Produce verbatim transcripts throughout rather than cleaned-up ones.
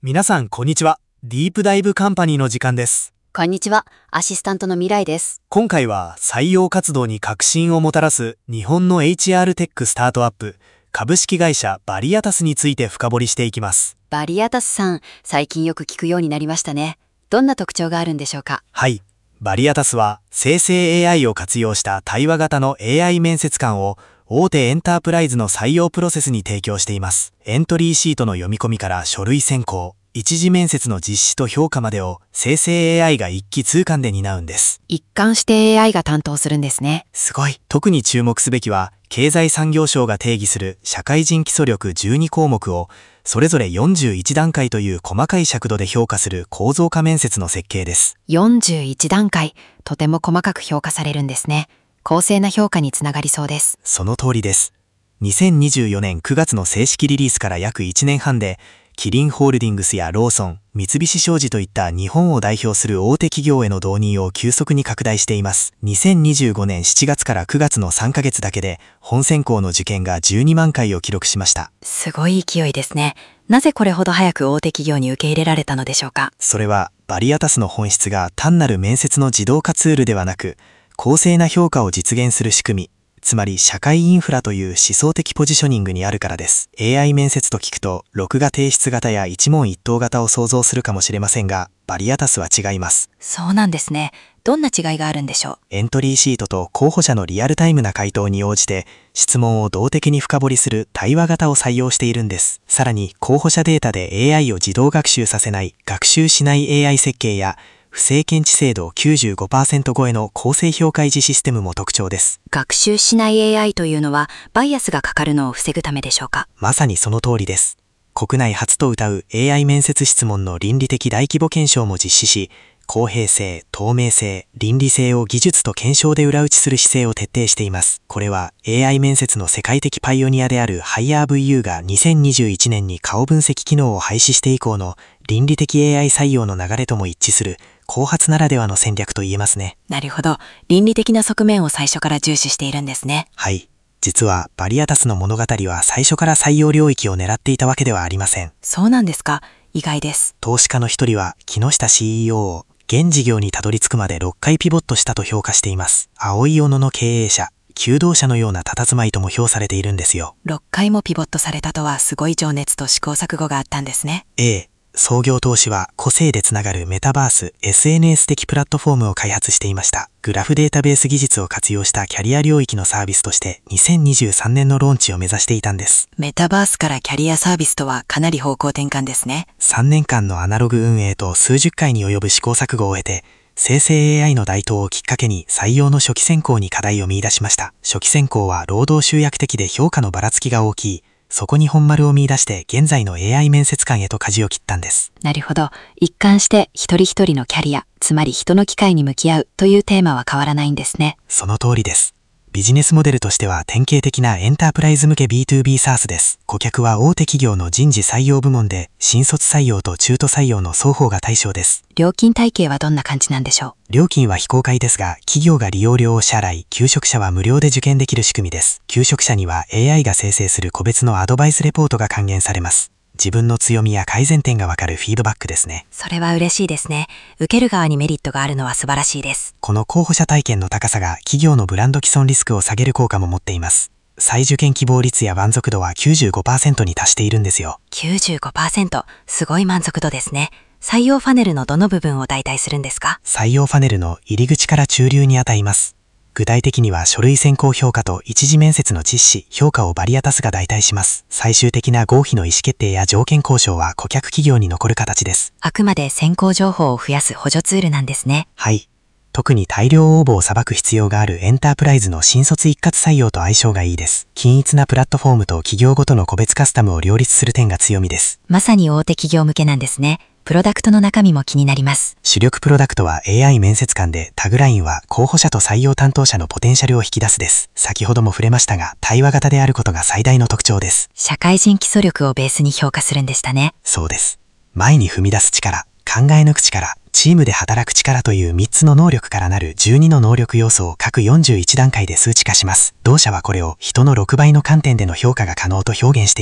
皆さんこんにちは。ディープダイブカンパニーの時間です。 こんにちは。アシスタントの未来です。 今回は採用活動に革新をもたらす日本の エイチアール テックスタートアップ株式会社バリアタスについて深掘りしていきます。 バリアタスさん、最近よく聞くようになりましたね。どんな特徴があるんでしょうか？ はい。バリアタスは生成 エーアイ を活用した対話型の エーアイ 面接官を大手エンタープライズの採用プロセスに提供しています。エントリーシートの読み込みから書類選考、一次面接の実施と評価までを生成 エーアイ が一気通貫で担うんです。 一貫して エーアイ が担当するんですね。 すごい。特に注目すべきは、経済産業省が定義する社会人基礎力じゅうにこうもくを、それぞれよんじゅういちだんかいという細かい尺度で評価する構造化面接の設計です。 よんじゅういちだんかい、とても細かく評価されるんですね。公正な評価につながりそうです。 その通りです。にせんにじゅうよねんくがつの正式リリースから約いちねんはんで、キリンホールディングスやローソン、三菱商事といった日本を代表する大手企業への導入を急速に拡大しています。にせんにじゅうごねんしちがつからくがつのさんかげつだけで本選考の受験がじゅうにまんかいを記録しました。 すごい勢いですね。なぜこれほど早く大手企業に受け入れられたのでしょうか？ それはバリアタスの本質が単なる面接の自動化ツールではなく、公正な評価を実現する仕組み、つまり社会インフラという思想的ポジショニングにあるからです。エーアイ 面接と聞くと、録画提出型や一問一答型を想像するかもしれませんが、バリアタスは違います。 そうなんですね。どんな違いがあるんでしょう？ エントリーシートと候補者のリアルタイムな回答に応じて、質問を動的に深掘りする対話型を採用しているんです。さらに、候補者データで エーアイ を自動学習させない、学習しない エーアイ 設計や、不正検知精度 きゅうじゅうごパーセント 超えの公正評価維持システムも特徴です。 学習しない エーアイ というのはバイアスがかかるのを防ぐためでしょうか？ まさにその通りです。国内初と謳う エーアイ 面接質問の倫理的大規模検証も実施し、公平性、透明性、倫理性を技術と検証で裏打ちする姿勢を徹底しています。これは エーアイ 面接の世界的パイオニアである ハイヤーブイユー がにせんにじゅういちねんに顔分析機能を廃止して以降の倫理的 エーアイ 採用の流れとも一致する後発ならではの戦略と言えますね。 なるほど。倫理的な側面を最初から重視しているんですね。 はい。実はバリアタスの物語は最初から採用領域を狙っていたわけではありません。 そうなんですか。意外です。 投資家の一人は木下 シーイーオー を現事業にたどり着くまでろっかいピボットしたと評価しています。青い斧の経営者、求道者のような佇まいとも評されているんですよ。 ろっかいもピボットされたとはすごい情熱と試行錯誤があったんですね。 ええ。創業当時は個性でつながるメタバース エスエヌエス 的プラットフォームを開発していました。グラフデータベース技術を活用したキャリア領域のサービスとしてにせんにじゅうさんねんのローンチを目指していたんです。 メタバースからキャリアサービスとはかなり方向転換ですね。 さんねんかんのアナログ運営と数十回に及ぶ試行錯誤を経て、生成 エーアイ の台頭をきっかけに採用の初期選考に課題を見出しました。初期選考は労働集約的で評価のばらつきが大きい。そこに本丸を見出して現在の エーアイ 面接官へと舵を切ったんです。 なるほど。一貫して一人一人のキャリア、つまり人の機会に向き合うというテーマは変わらないんですね。 その通りです。ビジネスモデルとしては典型的なエンタープライズ向け ビーツービー サースです。顧客は大手企業の人事採用部門で、新卒採用と中途採用の双方が対象です。 料金体系はどんな感じなんでしょう？ 料金は非公開ですが、企業が利用料を支払い、求職者は無料で受験できる仕組みです。求職者には エーアイ が生成する個別のアドバイスレポートが還元されます。自分の強みや改善点がわかるフィードバックですね。 それは嬉しいですね。受ける側にメリットがあるのは素晴らしいです。 この候補者体験の高さが企業のブランド既存リスクを下げる効果も持っています。再受験希望率や満足度は きゅうじゅうごパーセント に達しているんですよ。 きゅうじゅうごパーセント、すごい満足度ですね。採用ファネルのどの部分を代替するんですか？ 採用ファネルの入り口から中流にあたります。具体的には書類選考評価と一次面接の実施、評価をバリアタスが代替します。最終的な合否の意思決定や条件交渉は顧客企業に残る形です。 あくまで選考情報を増やす補助ツールなんですね。 はい。特に大量応募を裁く必要があるエンタープライズの新卒一括採用と相性がいいです。均一なプラットフォームと企業ごとの個別カスタムを両立する点が強みです。 まさに大手企業向けなんですね。プロダクトの中身も気になります。 主力プロダクトは エーアイ 面接官で、タグラインは候補者と採用担当者のポテンシャルを引き出すです。先ほども触れましたが、対話型であることが最大の特徴です。 社会人基礎力をベースに評価するんでしたね。 そうです。前に踏み出す力、考え抜く力、チームで働く力というみっつの能力からなるじゅうにの能力要素を各よんじゅういちだんかいで数値化します。同社はこれを人のろくばいの観点での評価が可能と表現しています。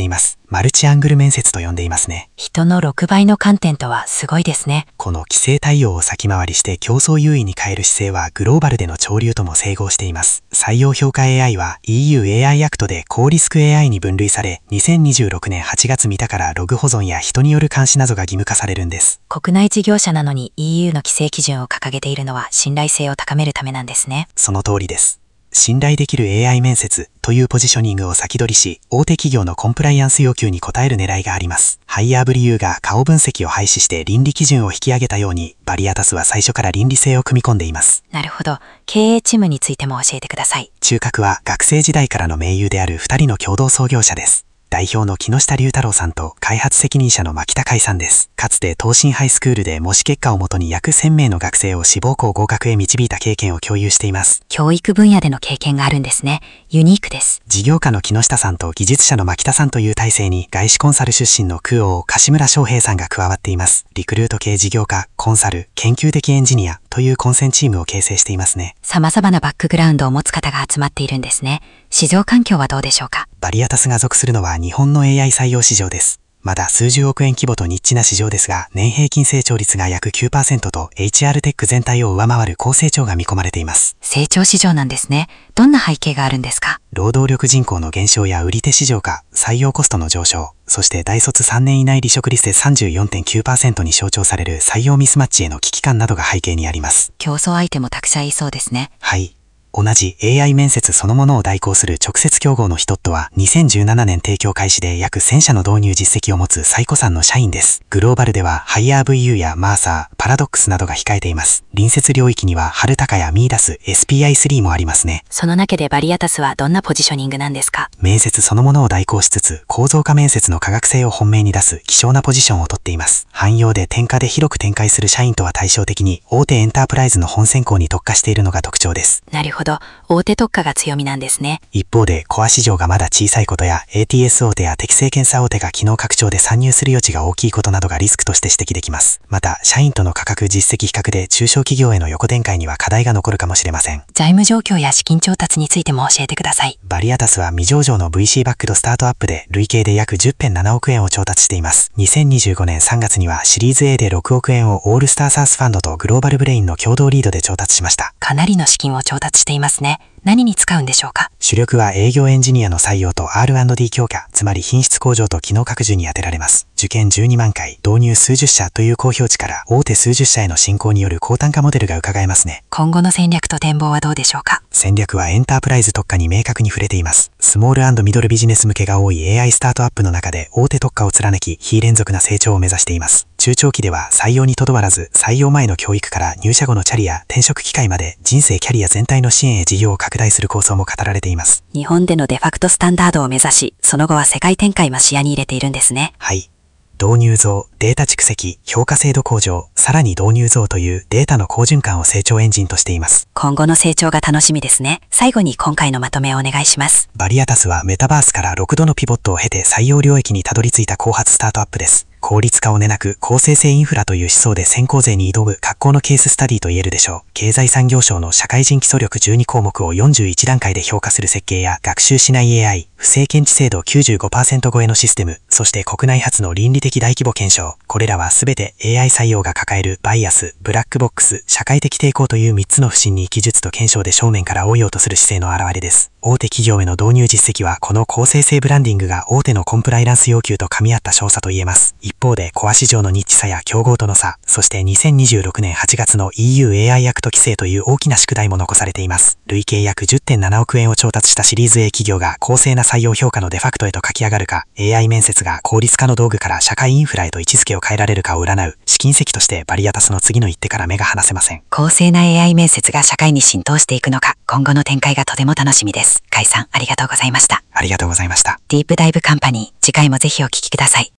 マルチアングル面接と呼んでいますね。 人のろくばいの観点とはすごいですね。 この規制対応を先回りして競争優位に変える姿勢はグローバルでの潮流とも整合しています。採用評価 エーアイ は イーユーエーアイ アクトで高リスク エーアイ に分類され、にせんにじゅうろくねんはちがつみたからログ保存や人による監視などが義務化されるんです。 国内事業者なのに イーユー の規制基準を掲げているのは信頼性を高めるためなんですね。 その通りです。信頼できる エーアイ 面接というポジショニングを先取りし、大手企業のコンプライアンス要求に応える狙いがあります。ハイヤーブリユーが顔分析を廃止して倫理基準を引き上げたように、バリアタスは最初から倫理性を組み込んでいます。 なるほど。経営チームについても教えてください。 中核は学生時代からの盟友であるふたりの共同創業者です。代表の木下龍太郎さんと開発責任者の牧田海さんです。かつて東進ハイスクールで模試結果をもとに約せんめいの学生を志望校合格へ導いた経験を共有しています。 教育分野での経験があるんですね。ユニークです。 事業家の木下さんと技術者の牧田さんという体制に外資コンサル出身のクオー柏村翔平さんが加わっています。リクルート系事業家、コンサル、研究的エンジニアという混戦チームを形成していますね。 様々なバックグラウンドを持つ方が集まっているんですね。市場環境はどうでしょうか？ バリアタスが属するのは日本の エーアイ 採用市場です。まだ数十億円規模とニッチな市場ですが、年平均成長率が約 きゅうパーセント と エイチアール テック全体を上回る高成長が見込まれています。 成長市場なんですね。どんな背景があるんですか？ 労働力人口の減少や売り手市場化、採用コストの上昇、そして大卒さんねん以内離職率で さんじゅうよんてんきゅうパーセント に象徴される採用ミスマッチへの危機感などが背景にあります。 競争相手もたくさんいそうですね。 はい。同じ エーアイ 面接そのものを代行する直接競合のヒトットはにせんじゅうななねん提供開始で約せんしゃの導入実績を持つ最古参の社員です。グローバルではハイヤー ブイユー やマーサー、パラドックスなどが控えています。隣接領域にはハルタカやミーダス、エスピーアイスリー もありますね。 その中でバリアタスはどんなポジショニングなんですか？ 面接そのものを代行しつつ、構造化面接の科学性を本命に出す希少なポジションをとっています。汎用で点火で広く展開する社員とは対照的に、大手エンタープライズの本選考に特化しているのが特徴です。 なるほど。大手特化が強みなんですね。 一方で、コア市場がまだ小さいことや、エーティーエス 大手や適正検査大手が機能拡張で参入する余地が大きいことなどがリスクとして指摘できます。また、社員との価格実績比較で中小企業への横展開には課題が残るかもしれません。 財務状況や資金調達についても教えてください。 バリアタスは未上場の ブイシー バックドスタートアップで累計で約 じゅってんななおくえんを調達しています。にせんにじゅうごねんさんがつにはシリーズ エー でろくおくえんをオールスターサースファンドとグローバルブレインの共同リードで調達しました。 かなりの資金を調達していますね。何に使うんでしょうか？ 主力は営業エンジニアの採用と アールアンドディー 強化、つまり品質向上と機能拡充に充てられます。受験じゅうにまんかい、導入数十社という公表値から大手数十社への進行による高単価モデルが伺えますね。 今後の戦略と展望はどうでしょうか？ 戦略はエンタープライズ特化に明確に触れています。スモール&ミドルビジネス向けが多い エーアイ スタートアップの中で大手特化を貫き、非連続な成長を目指しています。中長期では採用にとどまらず、採用前の教育から入社後のキャリア、転職機会まで人生キャリア全体の支援へ事業を拡大する構想も語られています。 日本でのデファクトスタンダードを目指し、その後は世界展開も視野に入れているんですね。 はい。導入増、データ蓄積、評価精度向上、さらに導入増というデータの好循環を成長エンジンとしています。 今後の成長が楽しみですね。最後に今回のまとめをお願いします。 バリアタスはメタバースからろくどのピボットを経て採用領域にたどり着いた後発スタートアップです。効率化を根なく高生成インフラという思想で先行勢に挑む格好のケーススタディと言えるでしょう。経済産業省の社会人基礎力じゅうにこうもくをよんじゅういちだんかいで評価する設計や学習しない エーアイ、不正検知精度 きゅうじゅうごパーセント 超えのシステム、そして国内初の倫理的大規模検証。これらはすべて エーアイ 採用が抱えるバイアス、ブラックボックス、社会的抵抗というみっつの不信に技術と検証で正面から追いようとする姿勢の表れです。大手企業への導入実績はこの高生成ブランディングが大手のコンプライアンス要求と噛み合った証左と言えます。一方でコア市場のニッチさや競合との差、そしてにせんにじゅうろくねんはちがつの イーユーエーアイ アクト規制という大きな宿題も残されています。累計約 じゅってんななおくえんを調達したシリーズ エー 企業が公正な採用評価のデファクトへと駆け上がるか、エーアイ 面接が効率化の道具から社会インフラへと位置づけを変えられるかを占う試金石としてバリアタスの次の一手から目が離せません。 公正な エーアイ 面接が社会に浸透していくのか、今後の展開がとても楽しみです。甲斐さん、ありがとうございました。 ありがとうございました。 ディープダイブカンパニー、次回もぜひお聞きください。